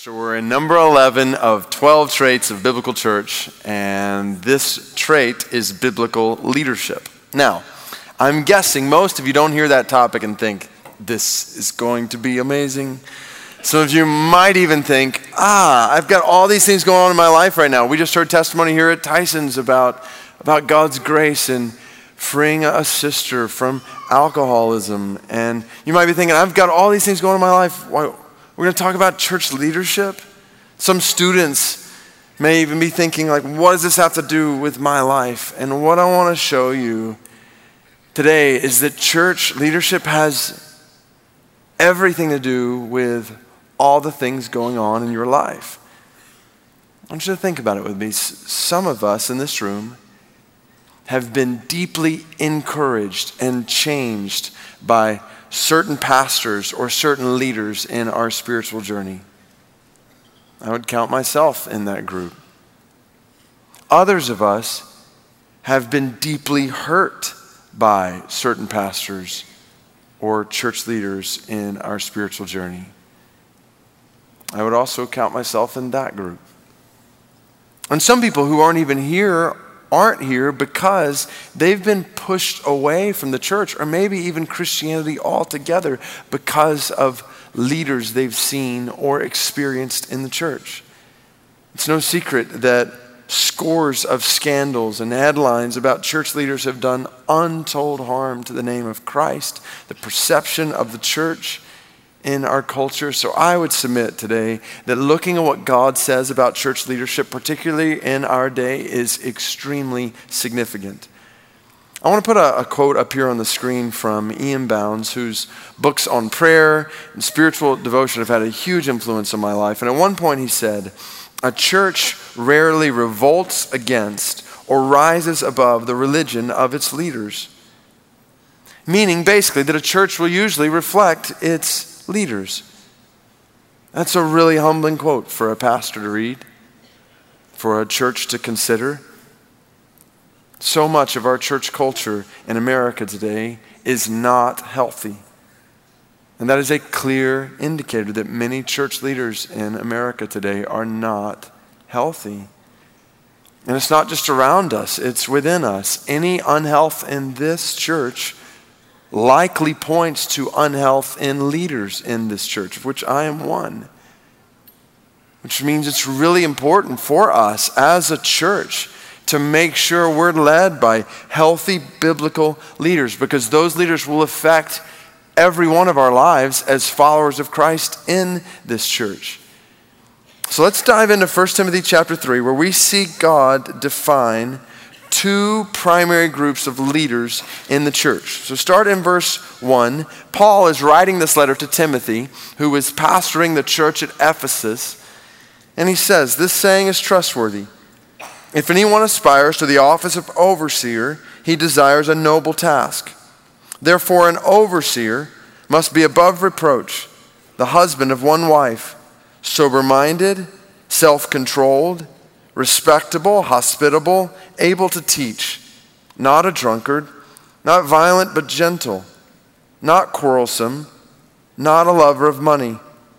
So we're in number 11 of 12 traits of biblical church, and this trait is biblical leadership. Now, I'm guessing most of you don't hear that topic and think, this is going to be amazing. Some of you might even think, I've got all these things going on in my life right now. We just heard testimony here at Tyson's about God's grace and freeing a sister from alcoholism. And you might be thinking, I've got all these things going on in my life. Why? We're going to talk about church leadership. Some students may even be thinking, like, what does this have to do with my life? And what I want to show you today is that church leadership has everything to do with all the things going on in your life. I want you to think about it with me. Some of us in this room have been deeply encouraged and changed by certain pastors or certain leaders in our spiritual journey. I would count myself in that group. Others of us have been deeply hurt by certain pastors or church leaders in our spiritual journey. I would also count myself in that group. And some people who aren't here because they've been pushed away from the church or maybe even Christianity altogether because of leaders they've seen or experienced in the church. It's no secret that scores of scandals and headlines about church leaders have done untold harm to the name of Christ, the perception of the church in our culture. So I would submit today that looking at what God says about church leadership, particularly in our day, is extremely significant. I want to put a quote up here on the screen from Ian Bounds, whose books on prayer and spiritual devotion have had a huge influence on my life. And at one point he said, "A church rarely revolts against or rises above the religion of its leaders." Meaning basically that a church will usually reflect its leaders. That's a really humbling quote for a pastor to read, for a church to consider. So much of our church culture in America today is not healthy. And that is a clear indicator that many church leaders in America today are not healthy. And it's not just around us, it's within us. Any unhealth in this church likely points to unhealth in leaders in this church, of which I am one. Which means it's really important for us as a church to make sure we're led by healthy biblical leaders, because those leaders will affect every one of our lives as followers of Christ in this church. So let's dive into 1 Timothy chapter 3, where we see God define two primary groups of leaders in the church. So start in verse 1. Paul is writing this letter to Timothy, who was pastoring the church at Ephesus. And he says, this saying is trustworthy. If anyone aspires to the office of overseer, he desires a noble task. Therefore, an overseer must be above reproach, the husband of one wife, sober-minded, self-controlled, respectable, hospitable, able to teach, not a drunkard, not violent but gentle, not quarrelsome, not a lover of money.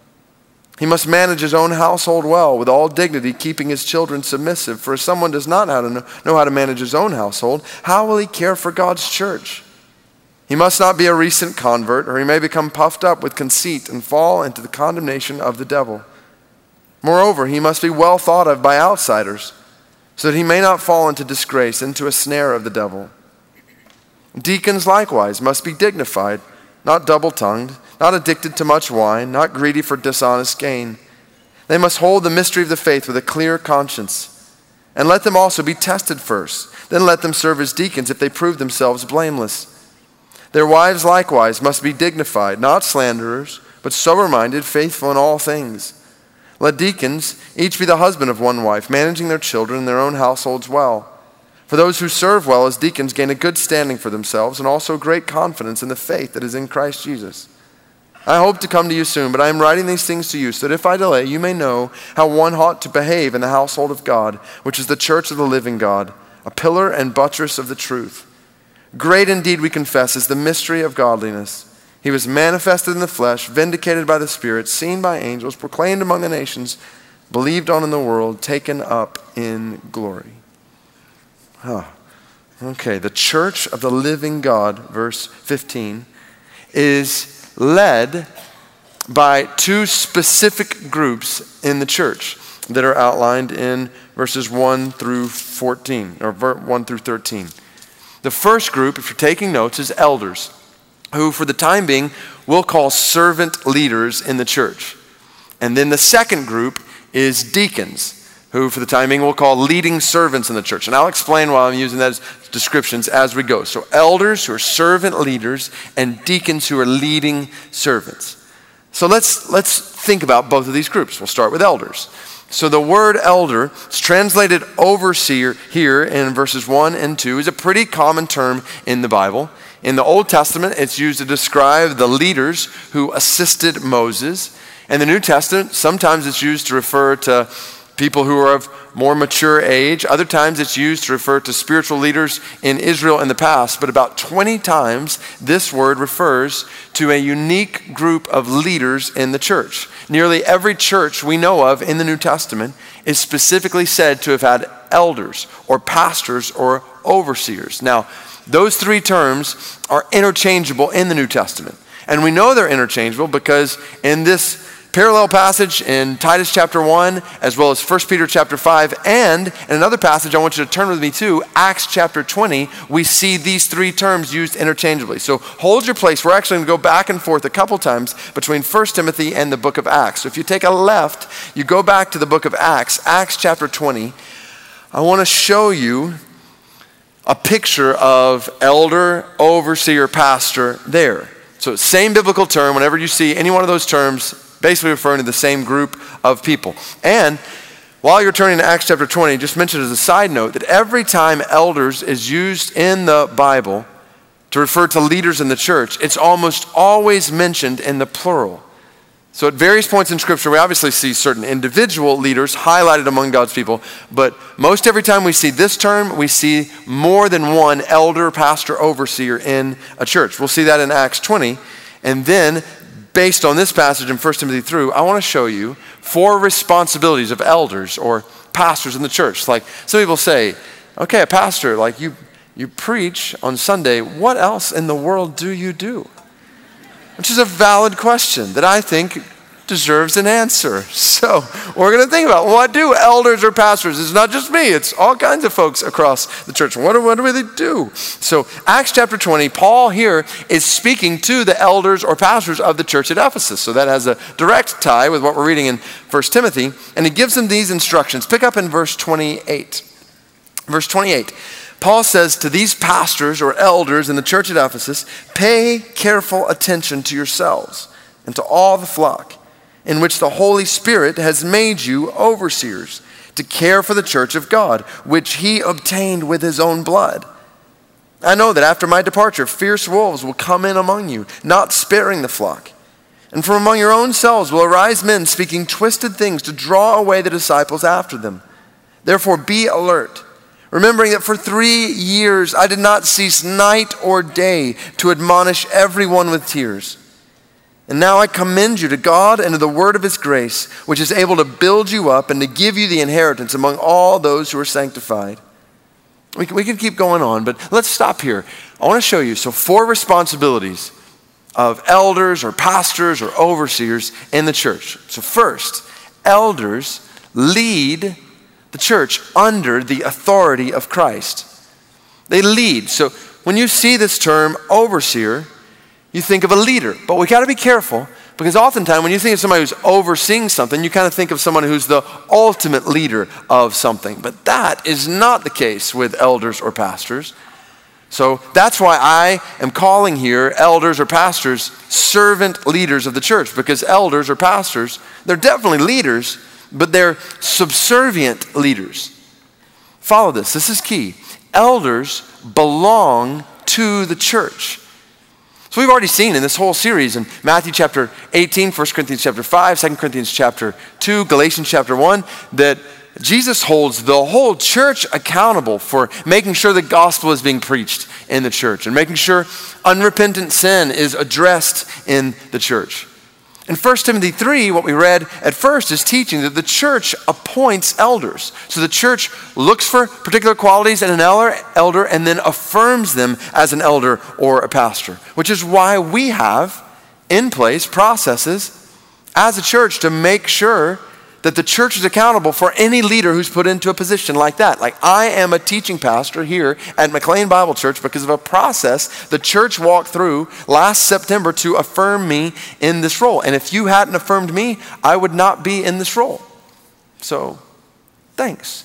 He must manage his own household well, with all dignity, keeping his children submissive. For if someone does not know how to manage his own household, how will he care for God's church? He must not be a recent convert, or he may become puffed up with conceit and fall into the condemnation of the devil. Moreover, he must be well thought of by outsiders, so that he may not fall into disgrace, into a snare of the devil. Deacons likewise must be dignified, not double-tongued, not addicted to much wine, not greedy for dishonest gain. They must hold the mystery of the faith with a clear conscience. And let them also be tested first. Then let them serve as deacons if they prove themselves blameless. Their wives likewise must be dignified, not slanderers, but sober-minded, faithful in all things. Let deacons each be the husband of one wife, managing their children and their own households well. For those who serve well as deacons gain a good standing for themselves and also great confidence in the faith that is in Christ Jesus. I hope to come to you soon, but I am writing these things to you so that if I delay, you may know how one ought to behave in the household of God, which is the church of the living God, a pillar and buttress of the truth. Great indeed, we confess, is the mystery of godliness. He was manifested in the flesh, vindicated by the Spirit, seen by angels, proclaimed among the nations, believed on in the world, taken up in glory. Okay, the church of the living God, verse 15, is led by two specific groups in the church that are outlined in verses 1 through 14, or 1 through 13. The first group, if you're taking notes, is elders, who for the time being we'll call servant leaders in the church. And then the second group is deacons, who for the time being we'll call leading servants in the church. And I'll explain why I'm using those descriptions as we go. So elders who are servant leaders and deacons who are leading servants. So let's think about both of these groups. We'll start with elders. So the word elder, it's translated overseer here in verses 1 and 2, is a pretty common term in the Bible. In the Old Testament, it's used to describe the leaders who assisted Moses. In the New Testament, sometimes it's used to refer to people who are of more mature age. Other times it's used to refer to spiritual leaders in Israel in the past. But about 20 times this word refers to a unique group of leaders in the church. Nearly every church we know of in the New Testament is specifically said to have had elders or pastors or overseers. Now, those three terms are interchangeable in the New Testament. And we know they're interchangeable because in this parallel passage in Titus chapter 1, as well as 1 Peter chapter 5, and in another passage I want you to turn with me to, Acts chapter 20, we see these three terms used interchangeably. So hold your place. We're actually going to go back and forth a couple times between 1 Timothy and the book of Acts. So if you take a left, you go back to the book of Acts, Acts chapter 20. I want to show you a picture of elder, overseer, pastor there. So same biblical term. Whenever you see any one of those terms, basically referring to the same group of people. And while you're turning to Acts chapter 20, just mention as a side note that every time elders is used in the Bible to refer to leaders in the church, it's almost always mentioned in the plural. So at various points in Scripture, we obviously see certain individual leaders highlighted among God's people, but most every time we see this term, we see more than one elder, pastor, overseer in a church. We'll see that in Acts 20, and then based on this passage in 1 Timothy through, I want to show you 4 responsibilities of elders or pastors in the church. Like some people say, okay, a pastor, like you preach on Sunday, what else in the world do you do? Which is a valid question that I think deserves an answer. So we're going to think about what do elders or pastors? It's not just me, it's all kinds of folks across the church. What do they do? So Acts chapter 20, Paul here is speaking to the elders or pastors of the church at Ephesus. So that has a direct tie with what we're reading in 1 Timothy. And he gives them these instructions. Pick up in verse 28. Verse 28. Paul says to these pastors or elders in the church at Ephesus, pay careful attention to yourselves and to all the flock in which the Holy Spirit has made you overseers to care for the church of God, which he obtained with his own blood. I know that after my departure, fierce wolves will come in among you, not sparing the flock. And from among your own selves will arise men speaking twisted things to draw away the disciples after them. Therefore be alert, remembering that for 3 years I did not cease night or day to admonish everyone with tears. And now I commend you to God and to the word of his grace, which is able to build you up and to give you the inheritance among all those who are sanctified. We can keep going on, but let's stop here. I want to show you 4 responsibilities of elders or pastors or overseers in the church. So first, elders lead the church under the authority of Christ. They lead. So when you see this term overseer, you think of a leader. But we got to be careful because oftentimes when you think of somebody who's overseeing something, you kind of think of someone who's the ultimate leader of something. But that is not the case with elders or pastors. So that's why I am calling here elders or pastors servant leaders of the church, because elders or pastors, they're definitely leaders, but they're subservient leaders. Follow this. This is key. Elders belong to the church. So we've already seen in this whole series in Matthew chapter 18, 1 Corinthians chapter 5, 2 Corinthians chapter 2, Galatians chapter 1, that Jesus holds the whole church accountable for making sure the gospel is being preached in the church and making sure unrepentant sin is addressed in the church. In 1 Timothy 3, what we read at first is teaching that the church appoints elders. So the church looks for particular qualities in an elder and then affirms them as an elder or a pastor, which is why we have in place processes as a church to make sure that the church is accountable for any leader who's put into a position like that. Like, I am a teaching pastor here at McLean Bible Church because of a process the church walked through last September to affirm me in this role. And if you hadn't affirmed me, I would not be in this role. So, thanks.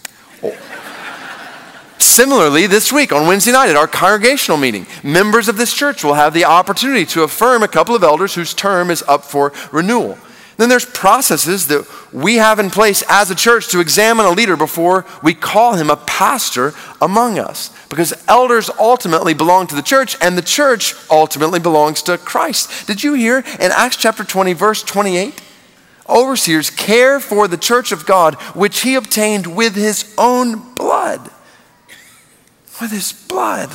Similarly, this week on Wednesday night at our congregational meeting, members of this church will have the opportunity to affirm a couple of elders whose term is up for renewal. Then there's processes that we have in place as a church to examine a leader before we call him a pastor among us. Because elders ultimately belong to the church, and the church ultimately belongs to Christ. Did you hear in Acts chapter 20, verse 28? Overseers care for the church of God, which he obtained with his own blood. With his blood.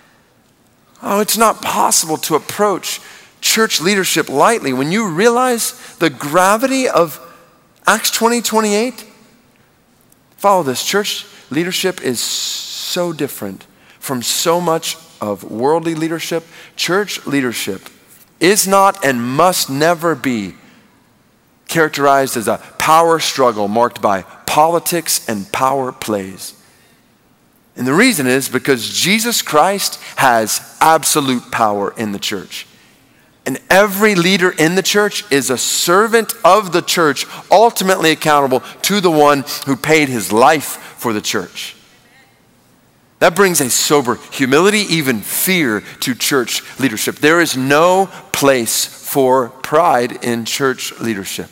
It's not possible to approach church leadership lightly. When you realize the gravity of Acts 20:28, follow this. Church leadership is so different from so much of worldly leadership. Church leadership is not and must never be characterized as a power struggle marked by politics and power plays. And the reason is because Jesus Christ has absolute power in the church. And every leader in the church is a servant of the church, ultimately accountable to the one who paid his life for the church. That brings a sober humility, even fear, to church leadership. There is no place for pride in church leadership.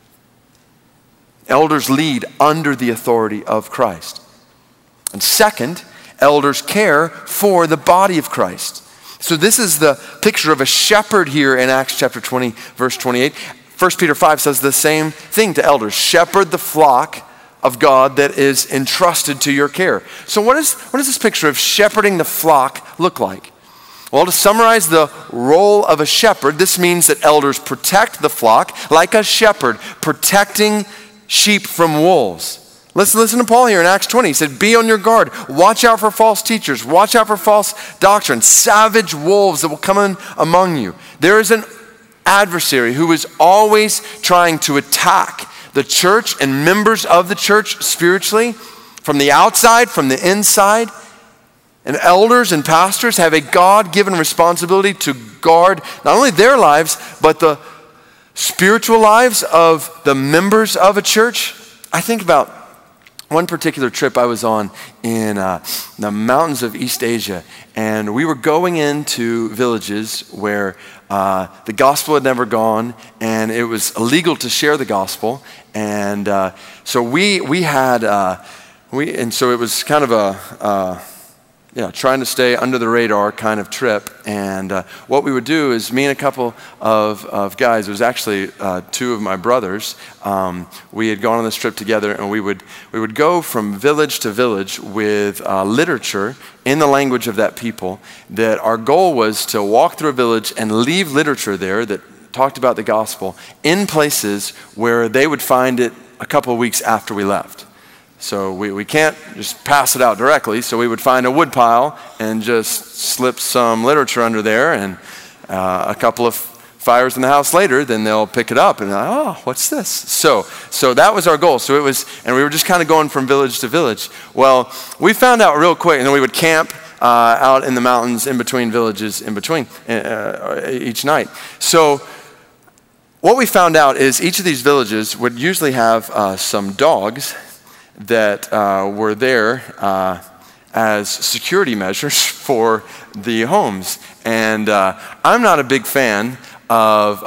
Elders lead under the authority of Christ. And second, elders care for the body of Christ. So this is the picture of a shepherd here in Acts chapter 20, verse 28. 1 Peter 5 says the same thing to elders. Shepherd the flock of God that is entrusted to your care. So what does this picture of shepherding the flock look like? Well, to summarize the role of a shepherd, this means that elders protect the flock like a shepherd protecting sheep from wolves. Let's listen to Paul here in Acts 20. He said, be on your guard. Watch out for false teachers. Watch out for false doctrine. Savage wolves that will come in among you. There is an adversary who is always trying to attack the church and members of the church spiritually from the outside, from the inside. And elders and pastors have a God-given responsibility to guard not only their lives, but the spiritual lives of the members of a church. I think about one particular trip I was on in the mountains of East Asia, and we were going into villages where the gospel had never gone, and it was illegal to share the gospel, and so so it was kind of trying to stay under the radar kind of trip. And what we would do is me and a couple of guys, it was actually two of my brothers, we had gone on this trip together, and we would go from village to village with literature in the language of that people, that our goal was to walk through a village and leave literature there that talked about the gospel in places where they would find it a couple of weeks after we left. So we can't just pass it out directly, so we would find a wood pile and just slip some literature under there, and a couple of fires in the house later, then they'll pick it up and what's this? So that was our goal. So and we were just kind of going from village to village. Well, we found out real quick, and then we would camp out in the mountains in between villages each night. So what we found out is each of these villages would usually have some dogs that were there as security measures for the homes. And I'm not a big fan of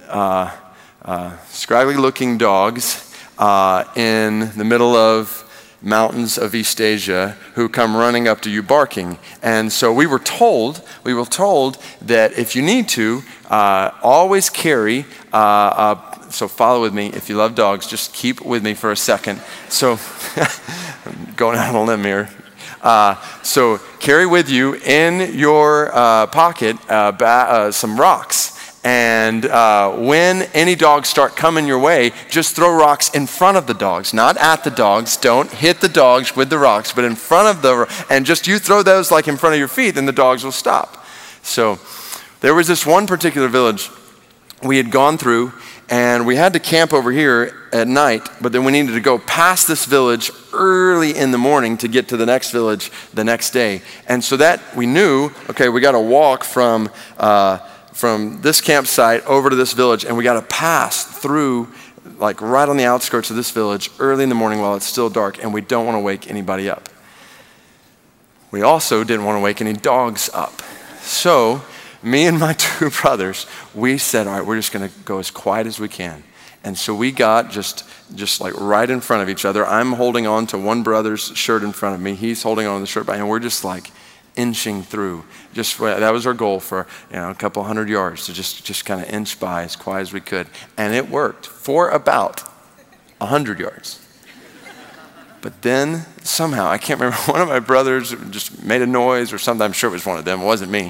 scraggly looking dogs in the middle of mountains of East Asia who come running up to you barking. And so we were told that if you need to, always carry, so follow with me. If you love dogs, just keep with me for a second. So I'm going out on a limb here. So carry with you in your pocket some rocks. And when any dogs start coming your way, just throw rocks in front of the dogs, not at the dogs. Don't hit the dogs with the rocks, but in front of and just you throw those like in front of your feet, and the dogs will stop. So there was this one particular village we had gone through, and we had to camp over here at night, but then we needed to go past this village early in the morning to get to the next village the next day. And so that we knew, okay, we got to walk from this campsite over to this village, and we got to pass through, like right on the outskirts of this village early in the morning while it's still dark, and we don't want to wake anybody up. We also didn't want to wake any dogs up. So me and my two brothers, we said, all right, we're just going to go as quiet as we can. And so we got just like right in front of each other. I'm holding on to one brother's shirt in front of me. He's holding on to the shirt behind, and we're just like inching through. That was our goal for a couple hundred yards, to just kind of inch by as quiet as we could. And it worked for about 100 yards. But then somehow, I can't remember, one of my brothers just made a noise or something. I'm sure it was one of them. It wasn't me.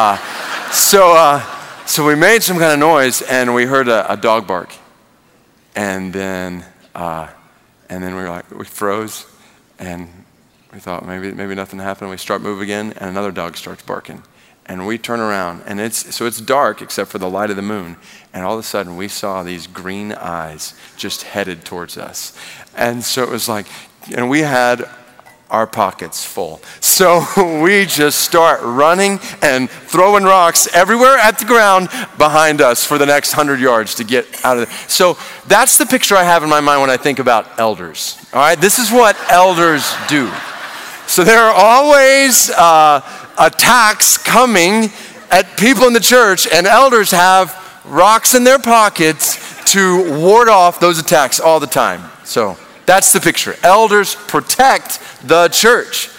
So we made some kind of noise, and we heard a dog bark. And then we froze, and we thought maybe nothing happened. We start moving again, and another dog starts barking. And we turn around, and it's dark except for the light of the moon. And all of a sudden, we saw these green eyes just headed towards us. And so it was like, and we had our pockets full. So we just start running and throwing rocks everywhere at the ground behind us for the next 100 yards to get out of there. So that's the picture I have in my mind when I think about elders. All right, this is what elders do. So there are always attacks coming at people in the church, and elders have rocks in their pockets to ward off those attacks all the time. So that's the picture. Elders protect the church.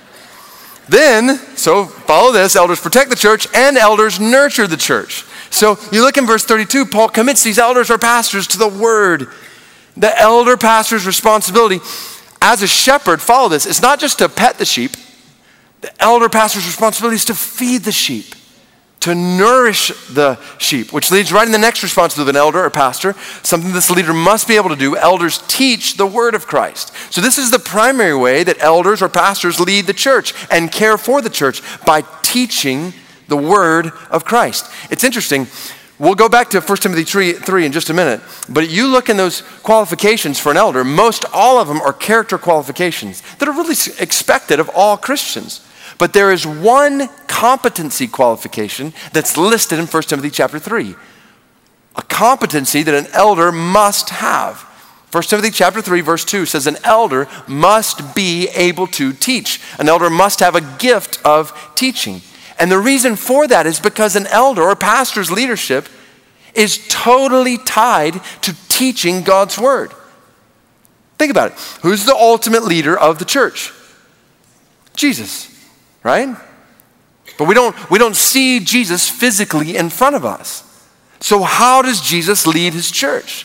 Then, so follow this, elders protect the church and elders nurture the church. So you look in verse 32, Paul commits these elders or pastors to the word. The elder pastor's responsibility as a shepherd, follow this, it's not just to pet the sheep. The elder pastor's responsibility is to feed the sheep, to nourish the sheep, which leads right in the next responsibility of an elder or pastor, something this leader must be able to do. Elders teach the word of Christ. So this is the primary way that elders or pastors lead the church and care for the church, by teaching the word of Christ. It's interesting. We'll go back to 1 Timothy 3 in just a minute, but you look in those qualifications for an elder, most all of them are character qualifications that are really expected of all Christians. But there is one competency qualification that's listed in 1 Timothy chapter 3. A competency that an elder must have. 1 Timothy chapter 3 verse 2 says an elder must be able to teach. An elder must have a gift of teaching. And the reason for that is because an elder or pastor's leadership is totally tied to teaching God's word. Think about it. Who's the ultimate leader of the church? Jesus. Right? But we don't see Jesus physically in front of us. So how does Jesus lead his church?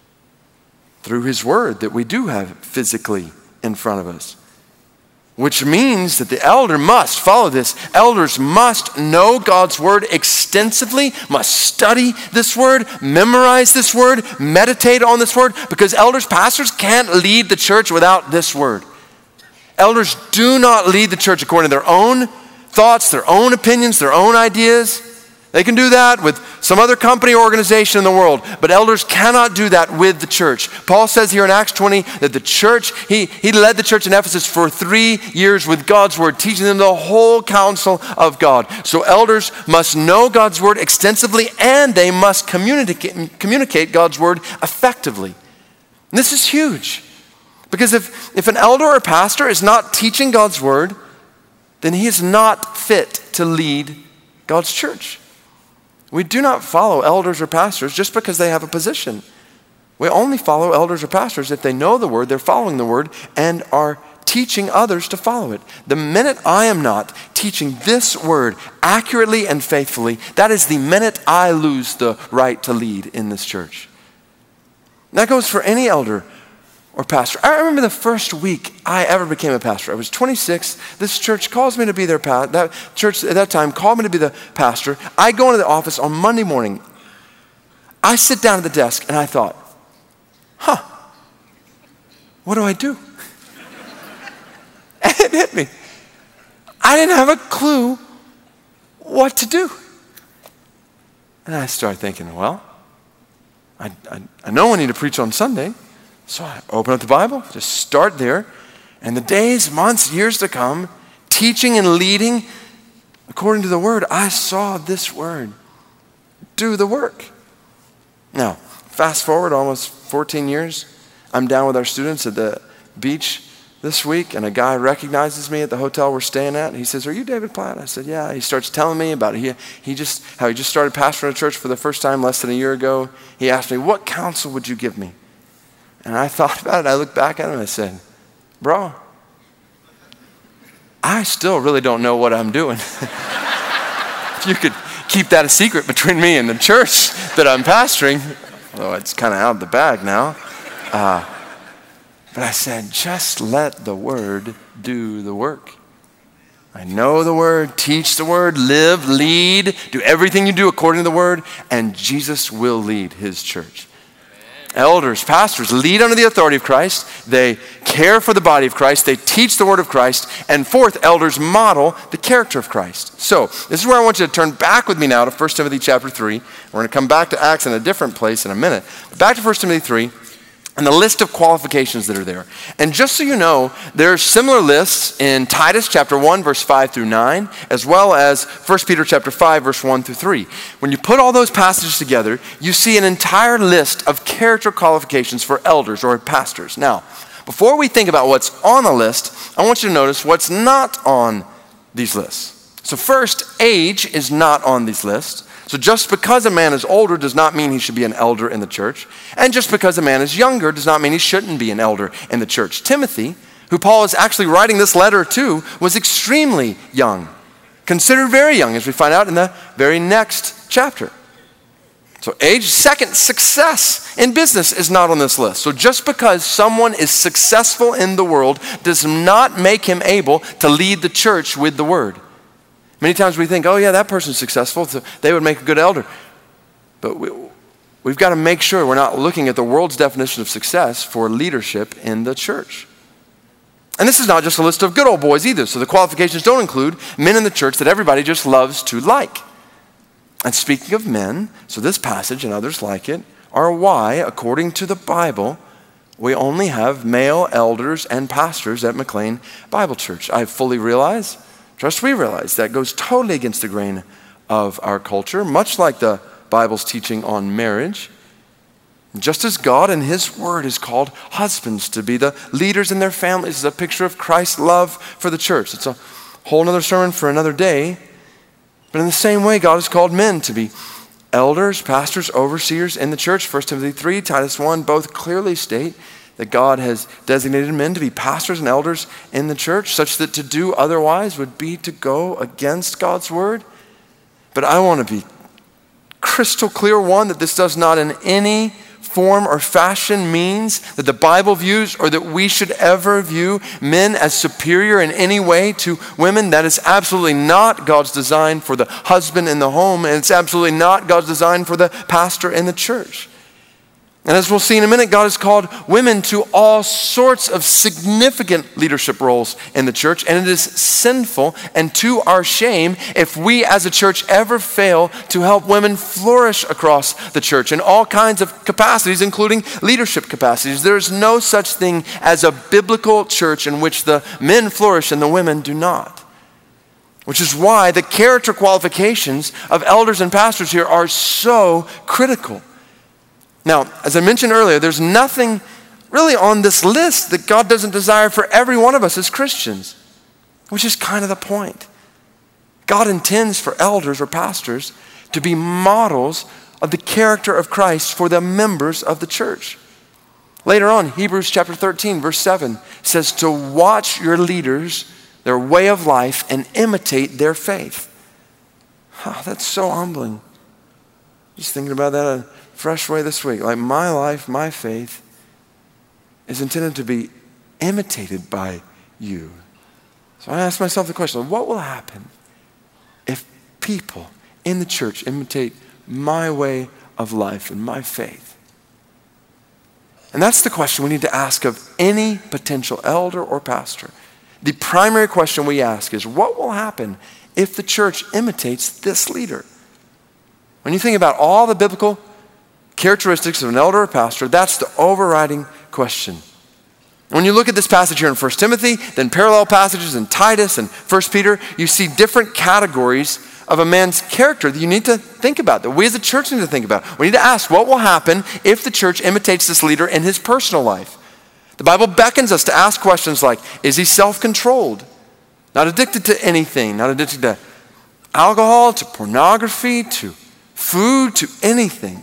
Through his word that we do have physically in front of us. Which means that the elder must, follow this, elders must know God's word extensively, must study this word, memorize this word, meditate on this word, because elders, pastors can't lead the church without this word. Elders do not lead the church according to their own thoughts, their own opinions, their own ideas. They can do that with some other company or organization in the world, but elders cannot do that with the church. Paul says here in Acts 20 that the church, he led the church in Ephesus for 3 years with God's word, teaching them the whole counsel of God. So elders must know God's word extensively, and they must communicate God's word effectively. And this is huge. Because if an elder or pastor is not teaching God's word, then he is not fit to lead God's church. We do not follow elders or pastors just because they have a position. We only follow elders or pastors if they know the word, they're following the word, and are teaching others to follow it. The minute I am not teaching this word accurately and faithfully, that is the minute I lose the right to lead in this church. And that goes for any elder or pastor. I remember the first week I ever became a pastor. I was 26. This church calls me to be their pastor. That church at that time called me to be the pastor. I go into the office on Monday morning. I sit down at the desk and I thought, what do I do? And it hit me. I didn't have a clue what to do. And I started thinking, well, I know I need to preach on Sunday. So I open up the Bible, just start there. And the days, months, years to come, teaching and leading according to the word, I saw this word do the work. Now, fast forward almost 14 years. I'm down with our students at the beach this week, and a guy recognizes me at the hotel we're staying at. And he says, "Are you David Platt?" I said, "Yeah." He starts telling me about how he just started pastoring a church for the first time less than a year ago. He asked me, "What counsel would you give me?" And I thought about it. I looked back at him and I said, "Bro, I still really don't know what I'm doing." If you could keep that a secret between me and the church that I'm pastoring, although it's kind of out of the bag now. But I said, just let the word do the work. I know the word, teach the word, live, lead, do everything you do according to the word, and Jesus will lead his church. Elders, pastors lead under the authority of Christ. They care for the body of Christ. They teach the word of Christ. And fourth, elders model the character of Christ. So this is where I want you to turn back with me now to 1 Timothy chapter 3. We're going to come back to Acts in a different place in a minute. But back to 1 Timothy 3 and the list of qualifications that are there. And just so you know, there are similar lists in Titus chapter 1, verse 5 through 9, as well as 1 Peter chapter 5, verse 1 through 3. When you put all those passages together, you see an entire list of character qualifications for elders or pastors. Now, before we think about what's on the list, I want you to notice what's not on these lists. So first, age is not on these lists. So just because a man is older does not mean he should be an elder in the church. And just because a man is younger does not mean he shouldn't be an elder in the church. Timothy, who Paul is actually writing this letter to, was extremely young, considered very young, as we find out in the very next chapter. So age. Second, success in business is not on this list. So just because someone is successful in the world does not make him able to lead the church with the word. Many times we think, oh yeah, that person's successful, so they would make a good elder. But we've got to make sure we're not looking at the world's definition of success for leadership in the church. And this is not just a list of good old boys either. So the qualifications don't include men in the church that everybody just loves to like. And speaking of men, so this passage and others like it are why, according to the Bible, we only have male elders and pastors at McLean Bible Church. I fully realize, trust we realize, that goes totally against the grain of our culture, much like the Bible's teaching on marriage. Just as God in his word has called husbands to be the leaders in their families, is a picture of Christ's love for the church. It's a whole other sermon for another day. But in the same way, God has called men to be elders, pastors, overseers in the church. 1 Timothy 3, Titus 1, both clearly state that God has designated men to be pastors and elders in the church, such that to do otherwise would be to go against God's word. But I want to be crystal clear, one, that this does not in any form or fashion means that the Bible views or that we should ever view men as superior in any way to women. That is absolutely not God's design for the husband in the home, and it's absolutely not God's design for the pastor in the church. And as we'll see in a minute, God has called women to all sorts of significant leadership roles in the church, and it is sinful and to our shame if we as a church ever fail to help women flourish across the church in all kinds of capacities, including leadership capacities. There is no such thing as a biblical church in which the men flourish and the women do not. Which is why the character qualifications of elders and pastors here are so critical. Now, as I mentioned earlier, there's nothing really on this list that God doesn't desire for every one of us as Christians, which is kind of the point. God intends for elders or pastors to be models of the character of Christ for the members of the church. Later on, Hebrews chapter 13, verse 7 says to watch your leaders, their way of life, and imitate their faith. Oh, that's so humbling. Just thinking about that in a fresh way this week. Like my life, my faith is intended to be imitated by you. So I ask myself the question, what will happen if people in the church imitate my way of life and my faith? And that's the question we need to ask of any potential elder or pastor. The primary question we ask is, what will happen if the church imitates this leader? When you think about all the biblical characteristics of an elder or pastor, that's the overriding question. When you look at this passage here in 1 Timothy, then parallel passages in Titus and 1 Peter, you see different categories of a man's character that you need to think about, that we as a church need to think about. We need to ask, what will happen if the church imitates this leader in his personal life? The Bible beckons us to ask questions like, is he self-controlled? Not addicted to anything, not addicted to alcohol, to pornography, to food, to anything.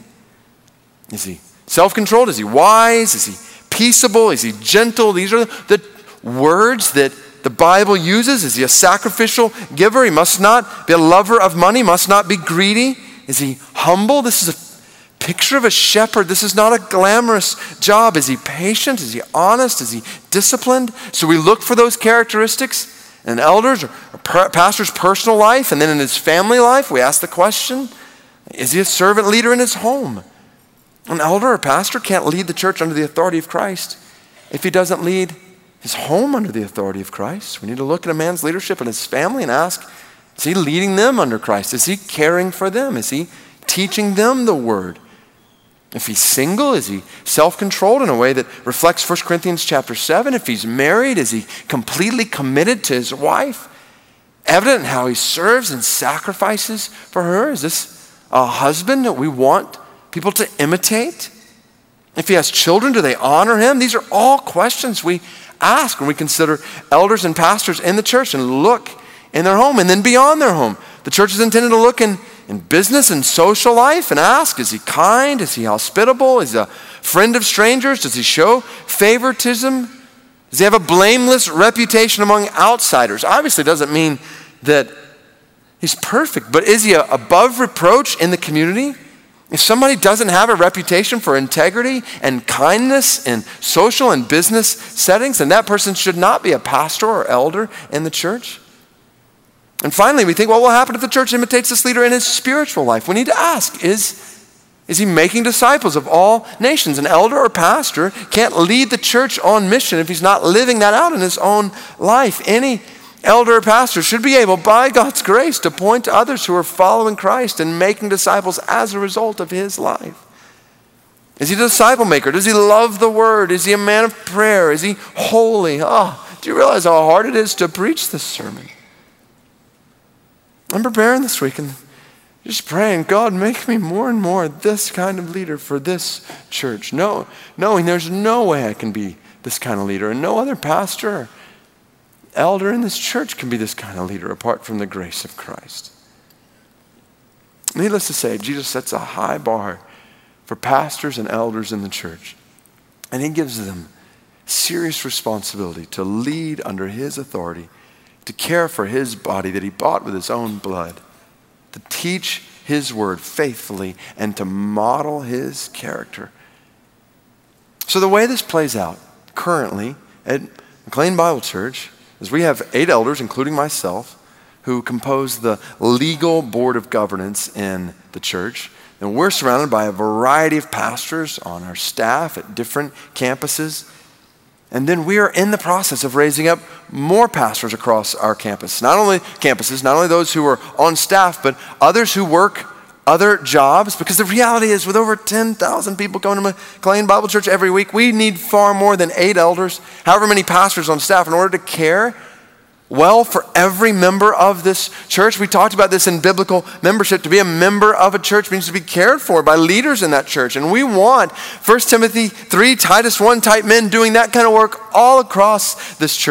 Is he self-controlled? Is he wise? Is he peaceable? Is he gentle? These are the words that the Bible uses. Is he a sacrificial giver? He must not be a lover of money, must not be greedy. Is he humble? This is a picture of a shepherd. This is not a glamorous job. Is he patient? Is he honest? Is he disciplined? So we look for those characteristics in an elder's or pastor's personal life, and then in his family life, we ask the question, is he a servant leader in his home? An elder or pastor can't lead the church under the authority of Christ if he doesn't lead his home under the authority of Christ. We need to look at a man's leadership in his family and ask, is he leading them under Christ? Is he caring for them? Is he teaching them the word? If he's single, is he self-controlled in a way that reflects 1 Corinthians chapter 7? If he's married, is he completely committed to his wife? Evident in how he serves and sacrifices for her? Is this a husband that we want people to imitate? If he has children, do they honor him? These are all questions we ask when we consider elders and pastors in the church and look in their home and then beyond their home. The church is intended to look in business and social life and ask, is he kind? Is he hospitable? Is he a friend of strangers? Does he show favoritism? Does he have a blameless reputation among outsiders? Obviously doesn't mean that he's perfect, but is he above reproach in the community? If somebody doesn't have a reputation for integrity and kindness in social and business settings, then that person should not be a pastor or elder in the church. And finally, we think, what will happen if the church imitates this leader in his spiritual life? We need to ask, is he making disciples of all nations? An elder or pastor can't lead the church on mission if he's not living that out in his own life. Any elder or pastor should be able, by God's grace, to point to others who are following Christ and making disciples as a result of his life. Is he a disciple maker? Does he love the word? Is he a man of prayer? Is he holy? Oh, do you realize how hard it is to preach this sermon? I'm preparing this week and just praying, God, make me more and more this kind of leader for this church. Knowing there's no way I can be this kind of leader, and no other pastor, elder in this church can be this kind of leader apart from the grace of Christ. Needless to say, Jesus sets a high bar for pastors and elders in the church, and he gives them serious responsibility to lead under his authority, to care for his body that he bought with his own blood, to teach his word faithfully, and to model his character. So the way this plays out currently at McLean Bible Church is we have 8 elders, including myself, who compose the legal board of governance in the church. And we're surrounded by a variety of pastors on our staff at different campuses. And then we are in the process of raising up more pastors across our campus. Not only those who are on staff, but others who work other jobs. Because the reality is, with over 10,000 people coming to McLean Bible Church every week, we need far more than 8 elders, however many pastors on staff, in order to care well for every member of this church. We talked about this in biblical membership. To be a member of a church means to be cared for by leaders in that church. And we want 1 Timothy 3, Titus 1 type men doing that kind of work all across this church.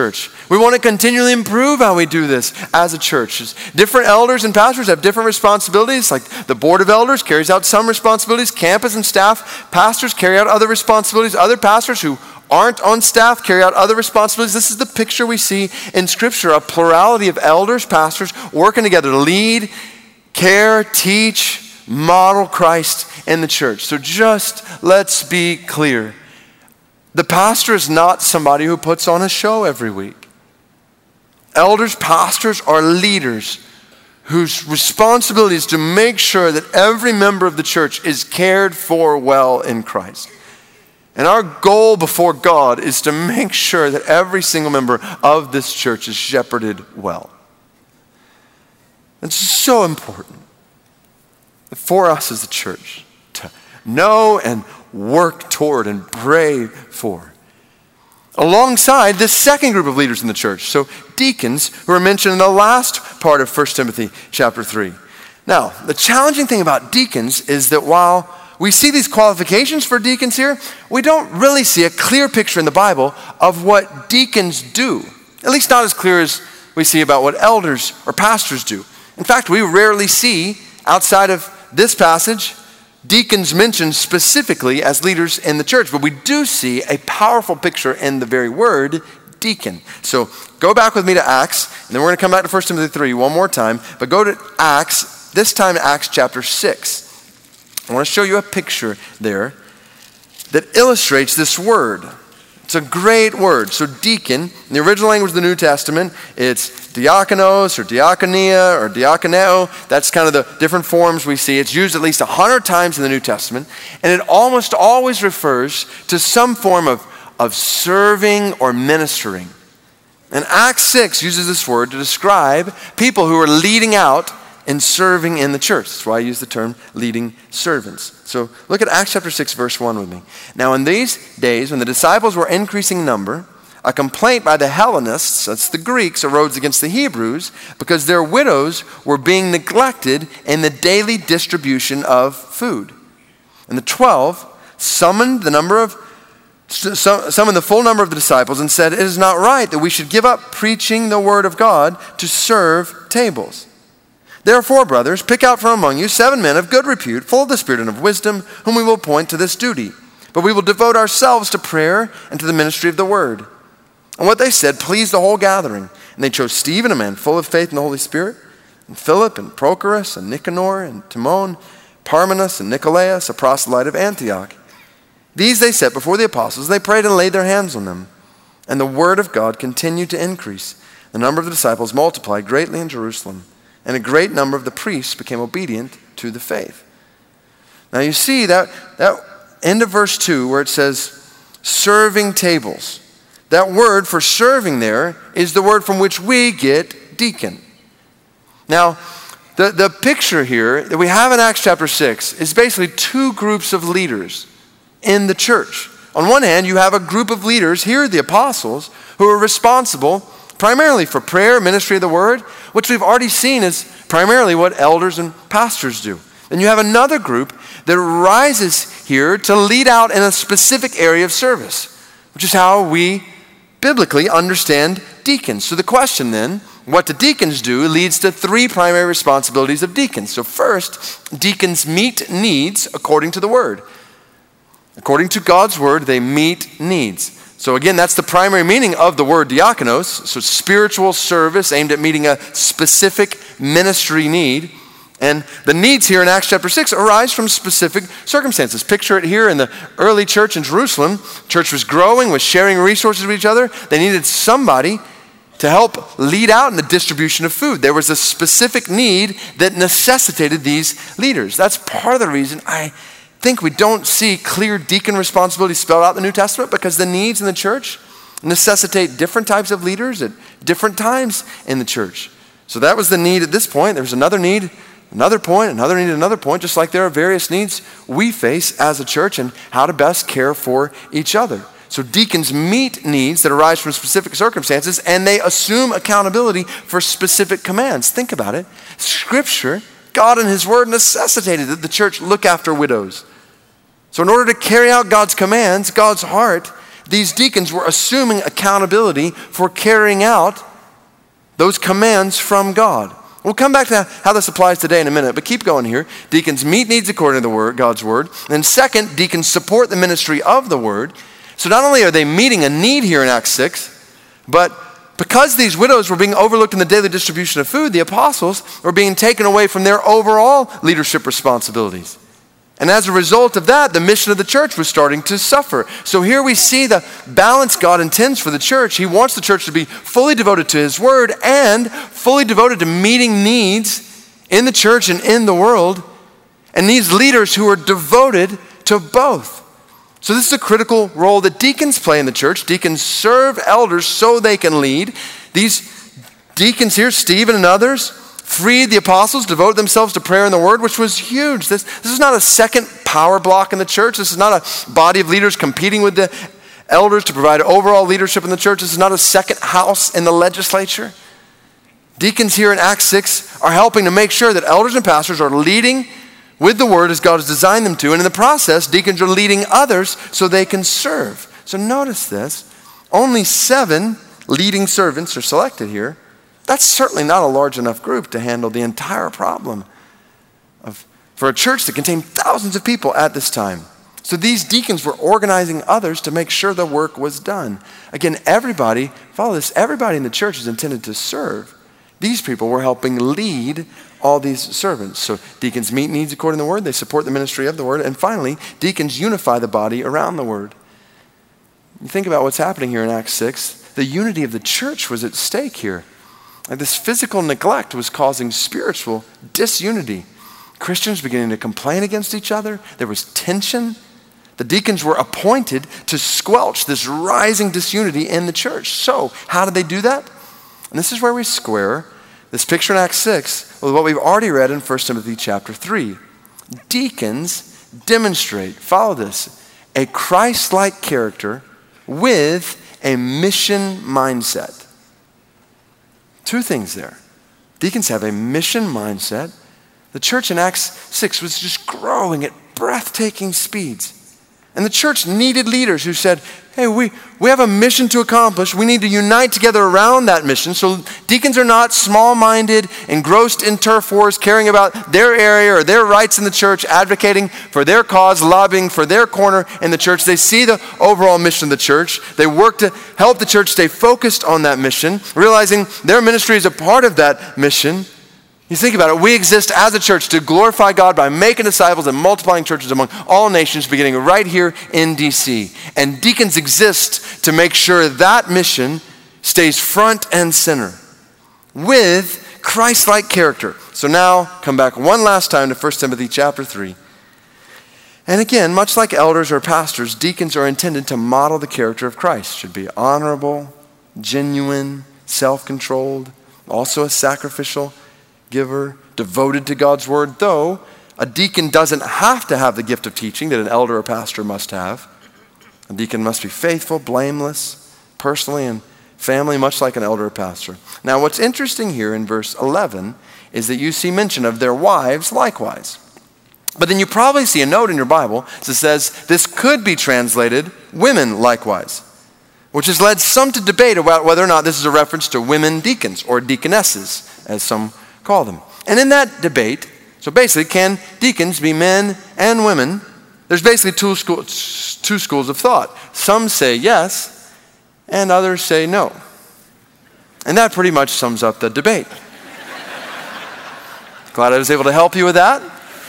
We want to continually improve how we do this as a church. Different elders and pastors have different responsibilities, like the board of elders carries out some responsibilities, campus and staff pastors carry out other responsibilities, other pastors who aren't on staff carry out other responsibilities. This is the picture we see in Scripture, a plurality of elders, pastors working together to lead, care, teach, model Christ in the church. So just let's be clear. The pastor is not somebody who puts on a show every week. Elders, pastors are leaders whose responsibility is to make sure that every member of the church is cared for well in Christ. And our goal before God is to make sure that every single member of this church is shepherded well. It's so important for us as a church to know and work toward and pray for. Alongside this second group of leaders in the church, so deacons, who are mentioned in the last part of 1 Timothy chapter 3. Now, the challenging thing about deacons is that while we see these qualifications for deacons here, we don't really see a clear picture in the Bible of what deacons do. At least not as clear as we see about what elders or pastors do. In fact, we rarely see, outside of this passage, deacons mentioned specifically as leaders in the church, but we do see a powerful picture in the very word deacon. So go back with me to Acts, and then we're going to come back to 1 Timothy 3 one more time, but go to Acts, this time Acts chapter 6. I want to show you a picture there that illustrates this word. It's a great word. So deacon, in the original language of the New Testament, it's diakonos or diakonia or diakoneo. That's kind of the different forms we see. It's used at least 100 times in the New Testament. And it almost always refers to some form of serving or ministering. And Acts 6 uses this word to describe people who are leading out and serving in the church. That's why I use the term leading servants. So look at Acts chapter 6, verse 1 with me. Now in these days, when the disciples were increasing in number, a complaint by the Hellenists, that's the Greeks, arose against the Hebrews because their widows were being neglected in the daily distribution of food. And the 12 summoned the full number of the disciples and said, "It is not right that we should give up preaching the word of God to serve tables. Therefore, brothers, pick out from among you 7 men of good repute, full of the Spirit and of wisdom, whom we will appoint to this duty. But we will devote ourselves to prayer and to the ministry of the word." And what they said pleased the whole gathering. And they chose Stephen, a man full of faith in the Holy Spirit, and Philip and Prochorus and Nicanor and Timon, Parmenas and Nicolaus, a proselyte of Antioch. These they set before the apostles. They prayed and laid their hands on them. And the word of God continued to increase. The number of the disciples multiplied greatly in Jerusalem. And a great number of the priests became obedient to the faith. Now you see that end of verse 2 where it says serving tables. That word for serving there is the word from which we get deacon. Now, the picture here that we have in Acts chapter 6 is basically 2 groups of leaders in the church. On one hand, you have a group of leaders, here the apostles, who are responsible primarily for prayer, ministry of the word, which we've already seen is primarily what elders and pastors do. Then you have another group that rises here to lead out in a specific area of service, which is how we biblically understand deacons. So the question then, what do deacons do, leads to 3 primary responsibilities of deacons. So first, deacons meet needs according to the word. According to God's word, they meet needs. So again, that's the primary meaning of the word diakonos, so spiritual service aimed at meeting a specific ministry need. And the needs here in Acts chapter 6 arise from specific circumstances. Picture it here in the early church in Jerusalem. Church was growing, was sharing resources with each other. They needed somebody to help lead out in the distribution of food. There was a specific need that necessitated these leaders. That's part of the reason I think we don't see clear deacon responsibility spelled out in the New Testament, because the needs in the church necessitate different types of leaders at different times in the church. So that was the need at this point. There was another need, another point, another need, another point, just like there are various needs we face as a church and how to best care for each other. So deacons meet needs that arise from specific circumstances, and they assume accountability for specific commands. Think about it. Scripture, God and his word necessitated that the church look after widows. So in order to carry out God's commands, God's heart, these deacons were assuming accountability for carrying out those commands from God. We'll come back to how this applies today in a minute, but keep going here. Deacons meet needs according to the word, God's word. And then second, deacons support the ministry of the word. So not only are they meeting a need here in Acts 6, but because these widows were being overlooked in the daily distribution of food, the apostles were being taken away from their overall leadership responsibilities. And as a result of that, the mission of the church was starting to suffer. So here we see the balance God intends for the church. He wants the church to be fully devoted to his word and fully devoted to meeting needs in the church and in the world, and needs leaders who are devoted to both. So this is a critical role that deacons play in the church. Deacons serve elders so they can lead. These deacons here, Stephen and others, freed the apostles, devoted themselves to prayer and the word, which was huge. This is not a second power block in the church. This is not a body of leaders competing with the elders to provide overall leadership in the church. This is not a second house in the legislature. Deacons here in Acts 6 are helping to make sure that elders and pastors are leading with the word as God has designed them to. And in the process, deacons are leading others so they can serve. So notice this. Only 7 leading servants are selected here. That's certainly not a large enough group to handle the entire problem for a church that contained thousands of people at this time. So these deacons were organizing others to make sure the work was done. Again, everybody, follow this, everybody in the church is intended to serve. These people were helping lead all these servants. So deacons meet needs according to the word. They support the ministry of the word. And finally, deacons unify the body around the word. You think about what's happening here in Acts 6. The unity of the church was at stake here. And this physical neglect was causing spiritual disunity. Christians beginning to complain against each other. There was tension. The deacons were appointed to squelch this rising disunity in the church. So how did they do that? And this is where we square this picture in Acts 6 with what we've already read in 1 Timothy chapter 3. Deacons demonstrate, follow this, a Christ-like character with a mission mindset. 2 things there. Deacons have a mission mindset. The church in Acts 6 was just growing at breathtaking speeds. And the church needed leaders who said, hey, we have a mission to accomplish. We need to unite together around that mission. So deacons are not small-minded, engrossed in turf wars, caring about their area or their rights in the church, advocating for their cause, lobbying for their corner in the church. They see the overall mission of the church. They work to help the church stay focused on that mission, realizing their ministry is a part of that mission. You think about it, we exist as a church to glorify God by making disciples and multiplying churches among all nations, beginning right here in DC. And deacons exist to make sure that mission stays front and center with Christ-like character. So now, come back one last time to 1 Timothy chapter 3. And again, much like elders or pastors, deacons are intended to model the character of Christ. Should be honorable, genuine, self-controlled, also a sacrificial giver, devoted to God's word, though a deacon doesn't have to have the gift of teaching that an elder or pastor must have. A deacon must be faithful, blameless, personally and family, much like an elder or pastor. Now, what's interesting here in verse 11 is that you see mention of their wives likewise. But then you probably see a note in your Bible that says this could be translated women likewise, which has led some to debate about whether or not this is a reference to women deacons or deaconesses, as some call them. And in that debate, so basically, can deacons be men and women? There's basically two schools of thought. Some say yes, and others say no. And that pretty much sums up the debate. Glad I was able to help you with that.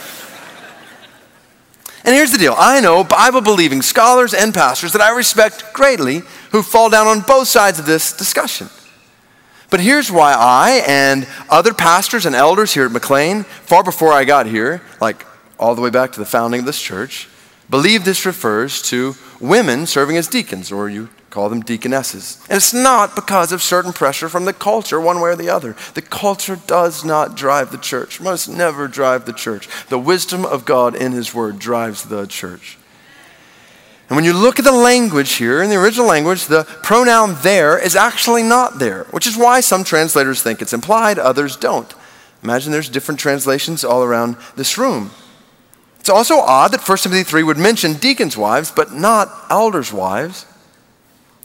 And here's the deal. I know Bible-believing scholars and pastors that I respect greatly who fall down on both sides of this discussion. But here's why I and other pastors and elders here at McLean, far before I got here, like all the way back to the founding of this church, believe this refers to women serving as deacons, or you call them deaconesses. And it's not because of certain pressure from the culture, one way or the other. The culture does not drive the church, must never drive the church. The wisdom of God in his word drives the church. And when you look at the language here, in the original language, the pronoun there is actually not there, which is why some translators think it's implied, others don't. Imagine there's different translations all around this room. It's also odd that 1 Timothy 3 would mention deacons' wives, but not elders' wives.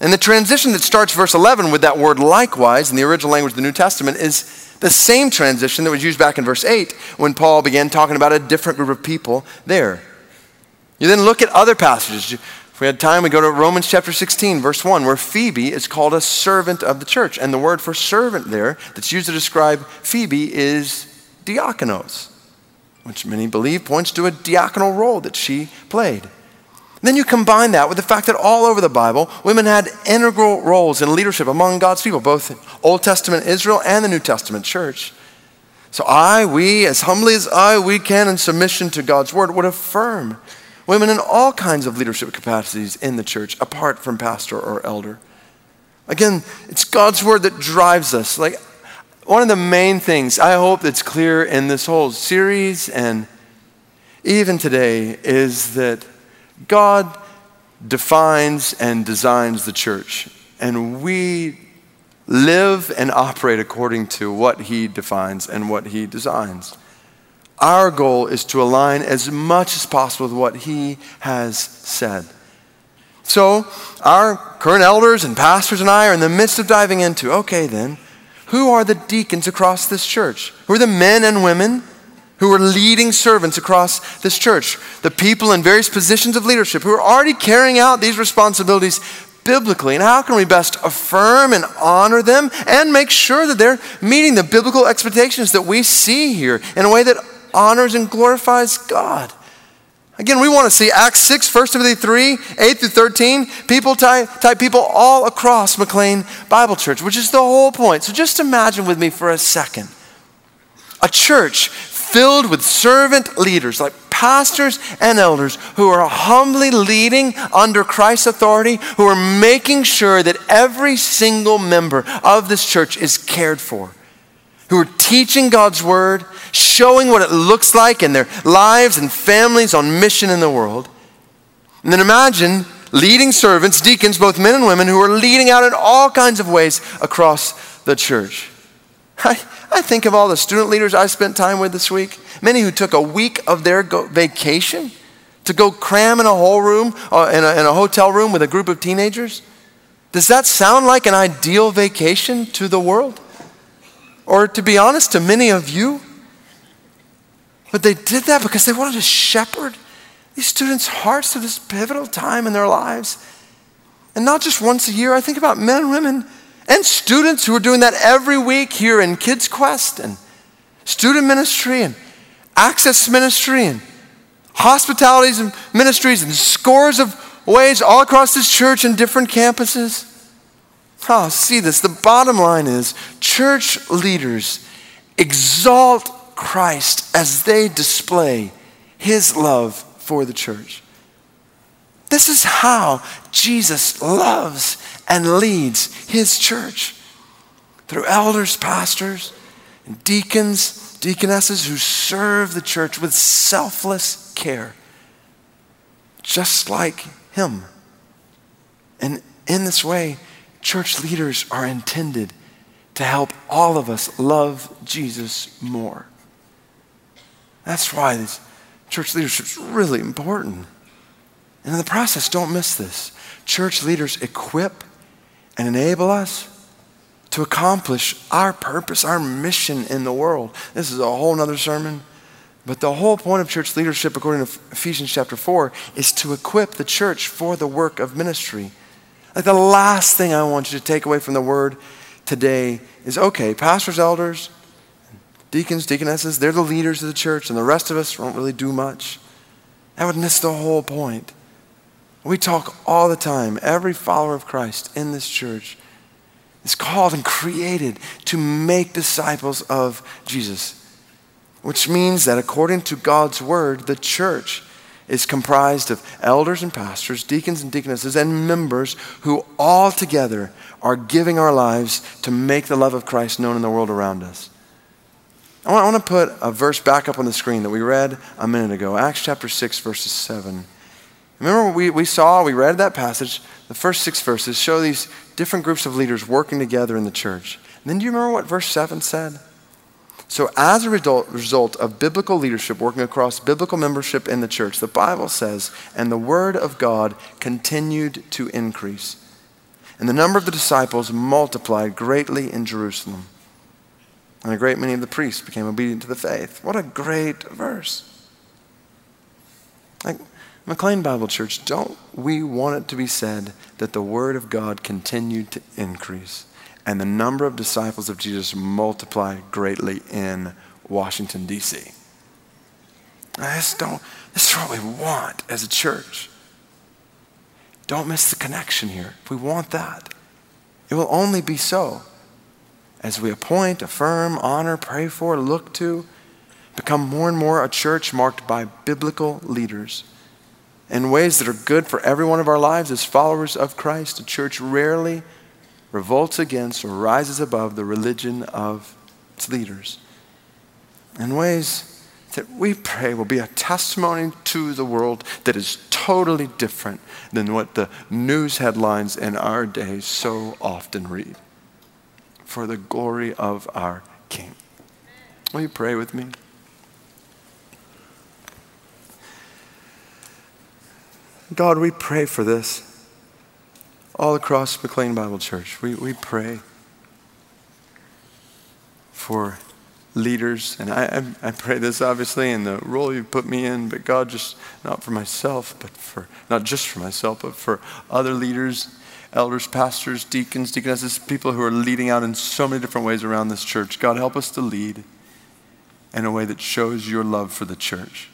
And the transition that starts verse 11 with that word likewise in the original language of the New Testament is the same transition that was used back in verse 8 when Paul began talking about a different group of people there. You then look at other passages. If we had time, we go to Romans chapter 16, verse 1, where Phoebe is called a servant of the church. And the word for servant there that's used to describe Phoebe is diakonos, which many believe points to a diaconal role that she played. Then you combine that with the fact that all over the Bible, women had integral roles in leadership among God's people, both in Old Testament Israel and the New Testament church. So we, as humbly as we can in submission to God's word, would affirm women in all kinds of leadership capacities in the church, apart from pastor or elder. Again, it's God's word that drives us. Like, one of the main things I hope that's clear in this whole series and even today is that God defines and designs the church, and we live and operate according to what he defines and what he designs. Our goal is to align as much as possible with what he has said. So our current elders and pastors and I are in the midst of diving into, okay then, who are the deacons across this church? Who are the men and women who are leading servants across this church? The people in various positions of leadership who are already carrying out these responsibilities biblically. And how can we best affirm and honor them and make sure that they're meeting the biblical expectations that we see here in a way that honors and glorifies God? Again, we want to see Acts 6, 1 Timothy 3, 8 through 13, type people all across McLean Bible Church, which is the whole point. So just imagine with me for a second a church filled with servant leaders like pastors and elders who are humbly leading under Christ's authority, who are making sure that every single member of this church is cared for, who are teaching God's word, showing what it looks like in their lives and families on mission in the world. And then imagine leading servants, deacons, both men and women, who are leading out in all kinds of ways across the church. I think of all the student leaders I spent time with this week, many who took a week of their vacation to go cram in a whole room, in a hotel room with a group of teenagers. Does that sound like an ideal vacation to the world? Or to be honest, to many of you? But they did that because they wanted to shepherd these students' hearts to this pivotal time in their lives. And not just once a year. I think about men and women and students who are doing that every week here in Kids Quest and student ministry and access ministry and hospitalities and ministries and scores of ways all across this church and different campuses. Oh, see this. The bottom line is church leaders exalt Christ as they display his love for the church. This is how Jesus loves and leads his church, through elders, pastors, and deacons, deaconesses who serve the church with selfless care, just like him. And in this way, church leaders are intended to help all of us love Jesus more. That's why this church leadership is really important. And in the process, don't miss this. Church leaders equip and enable us to accomplish our purpose, our mission in the world. This is a whole nother sermon. But the whole point of church leadership, according to Ephesians chapter 4, is to equip the church for the work of ministry. Like the last thing I want you to take away from the word today is, okay, pastors, elders, deacons, deaconesses, they're the leaders of the church, and the rest of us don't really do much. That would miss the whole point. We talk all the time. Every follower of Christ in this church is called and created to make disciples of Jesus, which means that according to God's word, the church is comprised of elders and pastors, deacons and deaconesses, and members who all together are giving our lives to make the love of Christ known in the world around us. I want to put a verse back up on the screen that we read a minute ago, Acts chapter 6, verses 7. Remember we read that passage, the first 6 verses show these different groups of leaders working together in the church. And then do you remember what verse 7 said? So as a result of biblical leadership working across biblical membership in the church, the Bible says, and the word of God continued to increase. And the number of the disciples multiplied greatly in Jerusalem. And a great many of the priests became obedient to the faith. What a great verse. Like, McLean Bible Church, don't we want it to be said that the Word of God continued to increase and the number of disciples of Jesus multiplied greatly in Washington, D.C.? This is what we want as a church. Don't miss the connection here. If we want that, it will only be so as we appoint, affirm, honor, pray for, look to, become more and more a church marked by biblical leaders in ways that are good for every one of our lives as followers of Christ. A church rarely revolts against or rises above the religion of its leaders in ways that we pray will be a testimony to the world that is totally different than what the news headlines in our day so often read. For the glory of our King. Will you pray with me? God, we pray for this all across McLean Bible Church. We pray for leaders, and I pray this obviously in the role you put me in, but God, just not for myself, not just for myself, but for other leaders, elders, pastors, deacons, deaconesses, people who are leading out in so many different ways around this church. God, help us to lead in a way that shows your love for the church.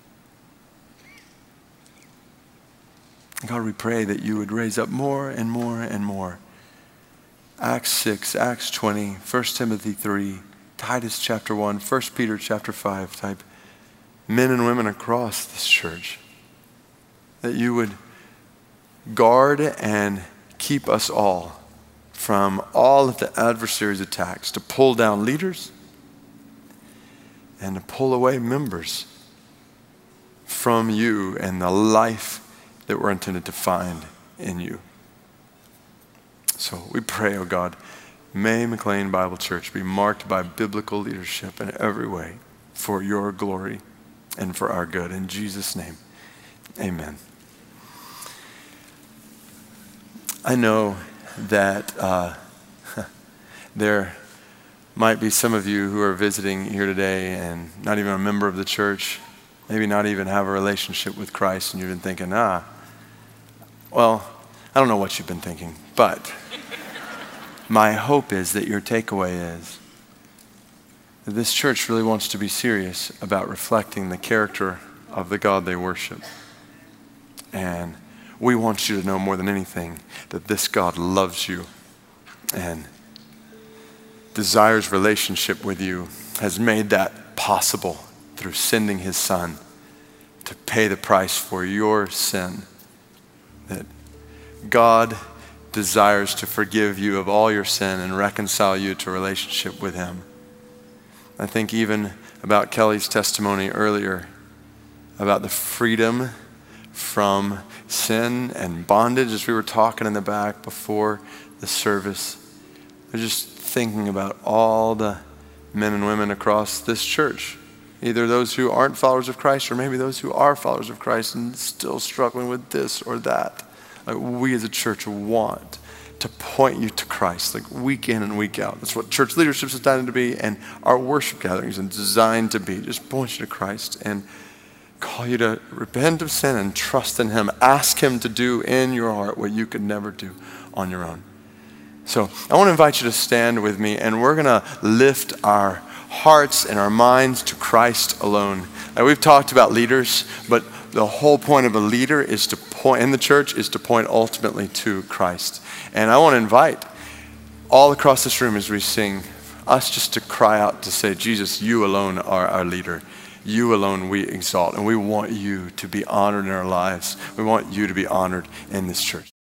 God, we pray that you would raise up more and more and more. Acts 6, Acts 20, 1 Timothy 3, Titus chapter 1, 1 Peter chapter 5 type men and women across this church. That you would guard and keep us all from all of the adversary's attacks, to pull down leaders and to pull away members from you and the life that we're intended to find in you. So we pray, oh God, may McLean Bible Church be marked by biblical leadership in every way for your glory and for our good. In Jesus' name, amen. I know that there might be some of you who are visiting here today and not even a member of the church, maybe not even have a relationship with Christ, and you've been thinking, well, I don't know what you've been thinking, but my hope is that your takeaway is that this church really wants to be serious about reflecting the character of the God they worship. And we want you to know more than anything that this God loves you and desires relationship with you, has made that possible through sending his Son to pay the price for your sin. That God desires to forgive you of all your sin and reconcile you to a relationship with him. I think even about Kelly's testimony earlier about the freedom from sin and bondage as we were talking in the back before the service. I was just thinking about all the men and women across this church, either those who aren't followers of Christ or maybe those who are followers of Christ and still struggling with this or that. Like, we as a church want to point you to Christ, like week in and week out. That's what church leadership is designed to be, and our worship gatherings are designed to be. Just point you to Christ and call you to repent of sin and trust in him. Ask him to do in your heart what you could never do on your own. So I want to invite you to stand with me, and we're going to lift our hearts and our minds to Christ alone. Now, we've talked about leaders, but the whole point of a leader is to point in the church is to point ultimately to Christ. And I want to invite all across this room as we sing us just to cry out to say, Jesus, you alone are our leader. You alone we exalt, and we want you to be honored in our lives. We want you to be honored in this church.